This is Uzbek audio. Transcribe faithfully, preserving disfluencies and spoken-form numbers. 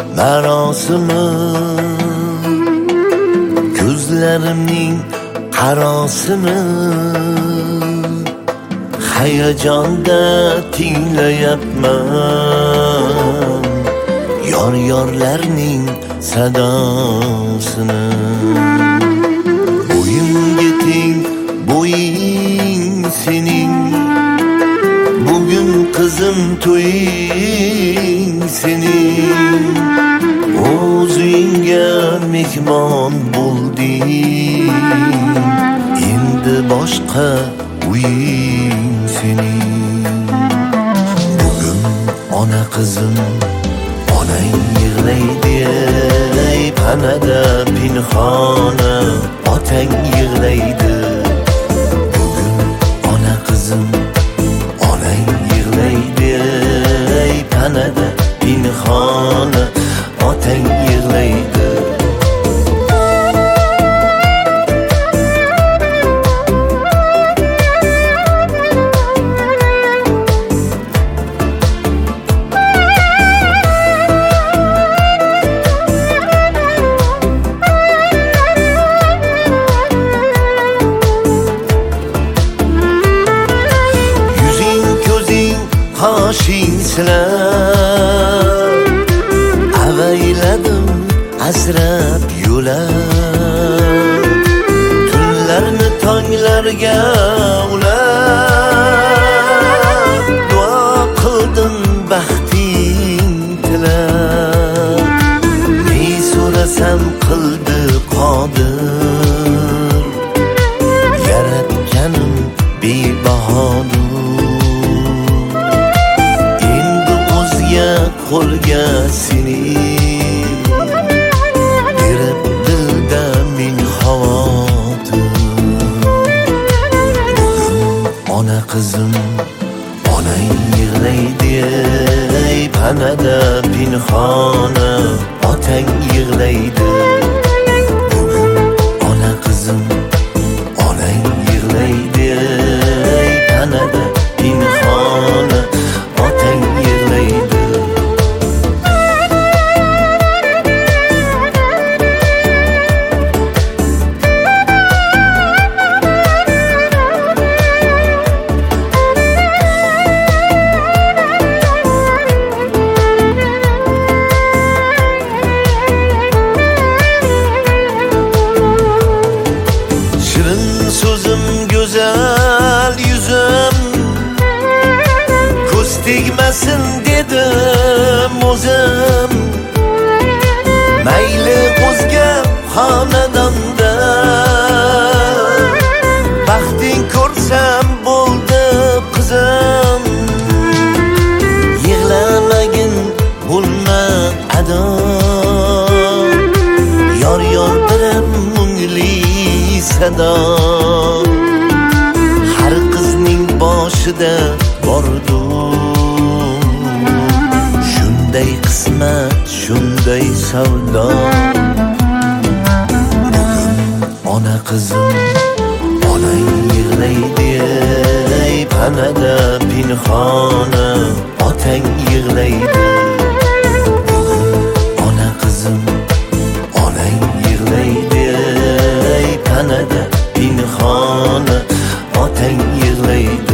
marosimi, ko'zlarimning qarosimi, hayajonda tinglayapman yor-yorlarning sadosini. Bo'yimga teng bo'ying sening, bugun qizim to'ying sening. O'zingga mehmon bo'lding, endi boshqa uying sening. Bugun ona qizim, onang yig'laydi ey panada pinhona, otang yig'laydi. Bugun ona qizim, onang yig'laydi ey panada pinhona, otang yig'laydi. Qoshing silar, avayladim asrab yo'lab, tunlarni tonglarga ulab, duo qildim baxting tilab. Ne so'rasam qildi qodir, yaratganim bebahodir. Qo'lga seni berib dilda ming xavotir. Bugun ona qizim, onang yig'laydi ey panada pinhona, otang yig'laydi. Bugun ona qizim, onang yig'laydi ey panada pinhona, otang yig'laydi. So'zim go'zal yuzim, ko'z tegmasin dedim o'zim. Mayli o'zga xonadonda baxting ko'rsam bo'ldi qizim. Yig'lamagin bo'lma ado, yor yor bilan mungli sado. Har qizning boshida bordur shunday qismat, shunday savdo. Bugun ona qizim, onang yig'laydi ey panada pinhona, otang yig'laydi. Bugun ona qizim, onang yig'laydi ey panada pinhona, otang yig'laydi.